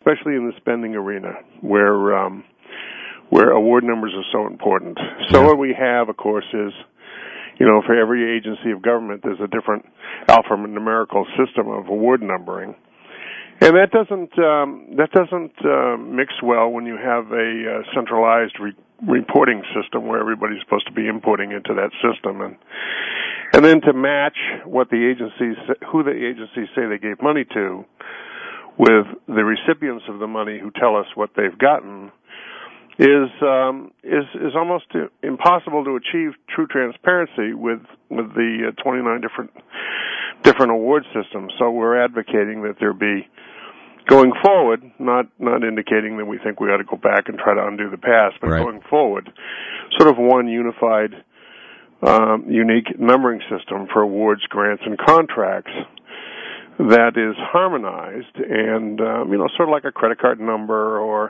especially in the spending arena, where award numbers are so important. So what we have, of course, is, for every agency of government, there's a different alphanumerical system of award numbering. And that doesn't mix well when you have a centralized reporting system where everybody's supposed to be inputting into that system, and then to match who the agencies say they gave money to with the recipients of the money who tell us what they've gotten is almost impossible to achieve true transparency with the 29 different award systems. So we're advocating that there be, going forward, not indicating that we think we ought to go back and try to undo the past, but going forward, sort of one unified, unique numbering system for awards, grants, and contracts that is harmonized and, sort of like a credit card number or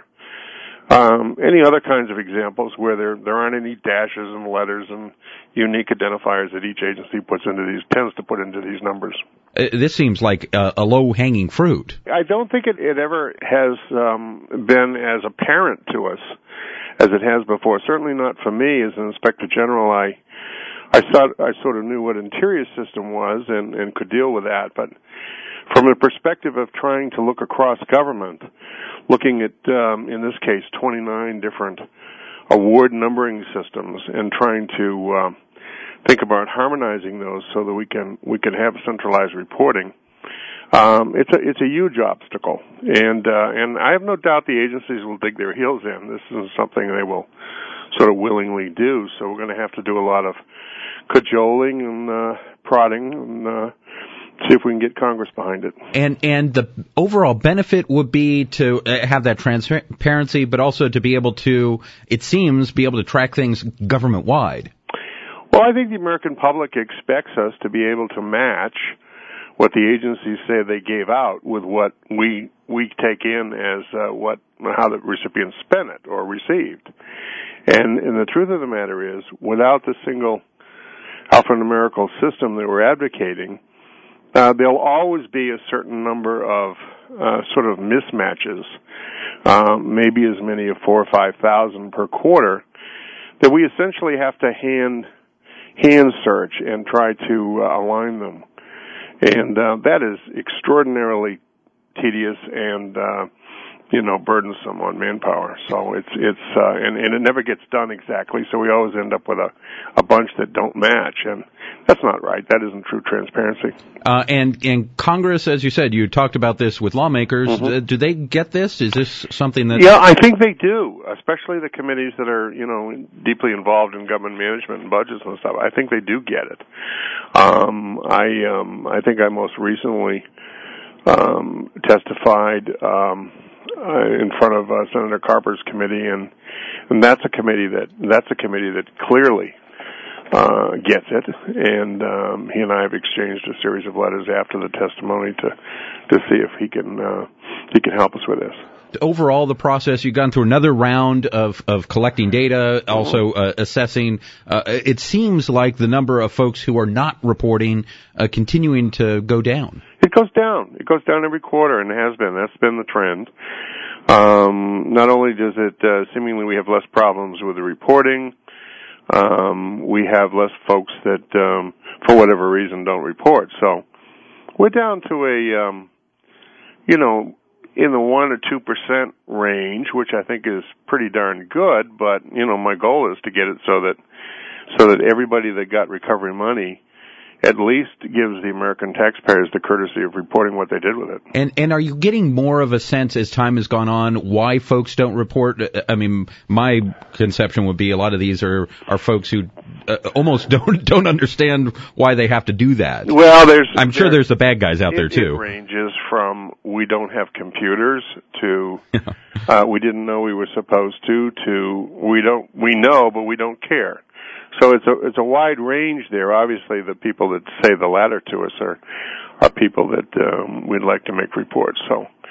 any other kinds of examples where there aren't any dashes and letters and unique identifiers that each agency tends to put into these numbers. This seems like a low-hanging fruit. I don't think it ever has been as apparent to us as it has before. Certainly not for me as an Inspector General. I thought I sort of knew what Interior's system was and could deal with that, but from the perspective of trying to look across government, looking at, in this case, 29 different award numbering systems and trying to think about harmonizing those so that we can have centralized reporting, it's a huge obstacle. And I have no doubt the agencies will dig their heels in. This is something they will sort of willingly do, so we're going to have to do a lot of cajoling and prodding and see if we can get Congress behind it. And the overall benefit would be to have that transparency, but also to be able to, it seems, be able to track things government-wide. Well, I think the American public expects us to be able to match what the agencies say they gave out with what we take in as how the recipients spent it or received. And the truth of the matter is, without the single alphanumerical system that we're advocating, there'll always be a certain number of sort of mismatches, maybe as many as 4,000 or 5,000 per quarter, that we essentially have to hand search and try to align them. And that is extraordinarily tedious and burdensome on manpower. So it's and it never gets done exactly. So we always end up with a bunch that don't match, and that's not right. That isn't true transparency. And Congress, as you said, you talked about this with lawmakers. Mm-hmm. Do they get this? Is this something that? Yeah, I think they do, especially the committees that are deeply involved in government management and budgets and stuff. I think they do get it. I think I most recently testified in front of Senator Carper's committee, and that's a committee that clearly gets it, and he and I have exchanged a series of letters after the testimony to see if he can help us with this. Overall, the process, you've gone through another round of collecting data, also assessing. It seems like the number of folks who are not reporting continuing to go down. It goes down. It goes down every quarter, and it has been. That's been the trend. Not only does it seemingly we have less problems with the reporting, we have less folks that, for whatever reason, don't report. So we're down to in the 1 or 2% range, which I think is pretty darn good. But my goal is to get it so that everybody that got recovery money at least gives the American taxpayers the courtesy of reporting what they did with it. And are you getting more of a sense as time has gone on why folks don't report? I mean, my conception would be a lot of these are folks who almost don't understand why they have to do that. Well, I'm sure there's the bad guys out there too. It ranges from we don't have computers to we didn't know we were supposed to we know but we don't care. So it's a wide range there. Obviously, the people that say the latter to us are people that we'd like to make reports. So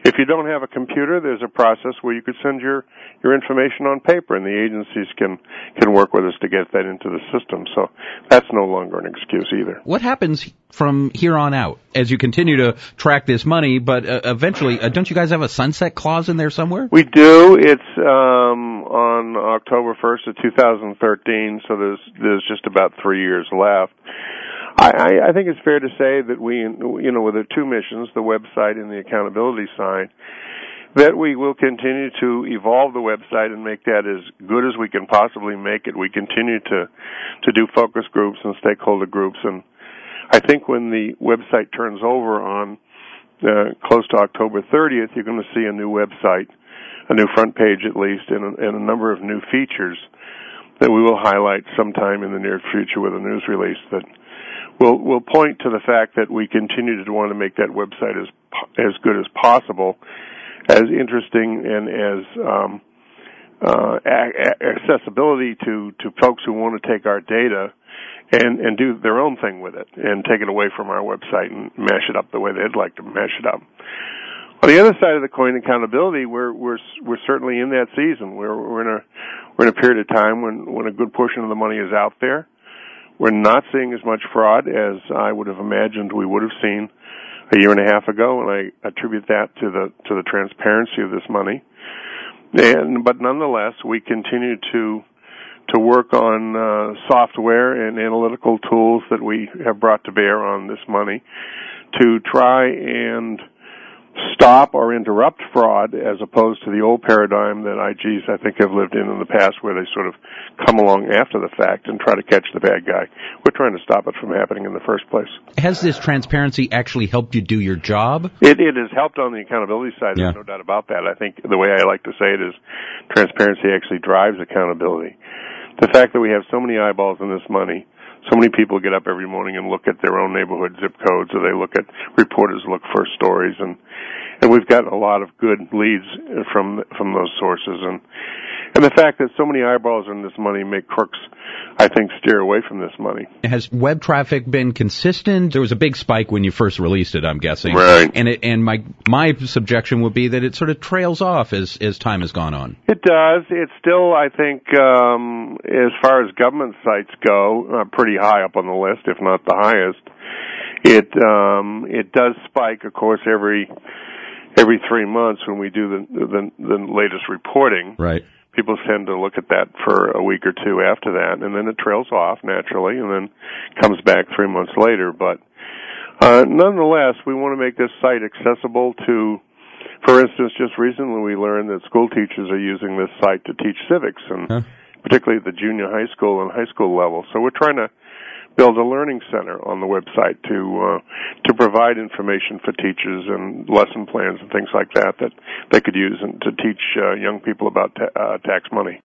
If you don't have a computer, there's a process where you could send your information on paper, and the agencies can work with us to get that into the system. So that's no longer an excuse either. What happens from here on out as you continue to track this money, but eventually, don't you guys have a sunset clause in there somewhere? We do. It's on October 1st of 2013, so there's just about 3 years left. I think it's fair to say that we, with the two missions, the website and the accountability side, that we will continue to evolve the website and make that as good as we can possibly make it. We continue to do focus groups and stakeholder groups, and I think when the website turns over on close to October 30th, you're going to see a new website, a new front page at least, and a number of new features that we will highlight sometime in the near future with a news release that will point to the fact that we continue to want to make that website as good as possible, as interesting and as accessibility to folks who want to take our data and do their own thing with it and take it away from our website and mash it up the way they'd like to mash it up. On the other side of the coin, accountability, we're certainly in that season. We're in a period of time when a good portion of the money is out there. We're not seeing as much fraud as I would have imagined we would have seen a year and a half ago, and I attribute that to the transparency of this money. But nonetheless, we continue to work on software and analytical tools that we have brought to bear on this money to try and stop or interrupt fraud, as opposed to the old paradigm that IGs, I think, have lived in the past, where they sort of come along after the fact and try to catch the bad guy. We're trying to stop it from happening in the first place. Has this transparency actually helped you do your job? It has helped on the accountability side. There's no doubt about that. I think the way I like to say it is transparency actually drives accountability. The fact that we have so many eyeballs on this money, so many people get up every morning and look at their own neighborhood zip codes, or they look at reporters look for stories, and we've got a lot of good leads from those sources, and the fact that so many eyeballs on this money make crooks, I think, steer away from this money. Has web traffic been consistent? There was a big spike when you first released it, I'm guessing. Right. And my subjection would be that it sort of trails off as time has gone on. It does. It's still, I think, as far as government sites go, pretty high up on the list, if not the highest. It does spike, of course, every 3 months when we do the latest reporting. Right. People tend to look at that for a week or two after that, and then it trails off naturally, and then comes back 3 months later. But nonetheless, we want to make this site accessible to, for instance, just recently we learned that school teachers are using this site to teach civics, and particularly at the junior high school and high school level. So we're trying to build a learning center on the website to provide information for teachers and lesson plans and things like that they could use and to teach young people about tax money.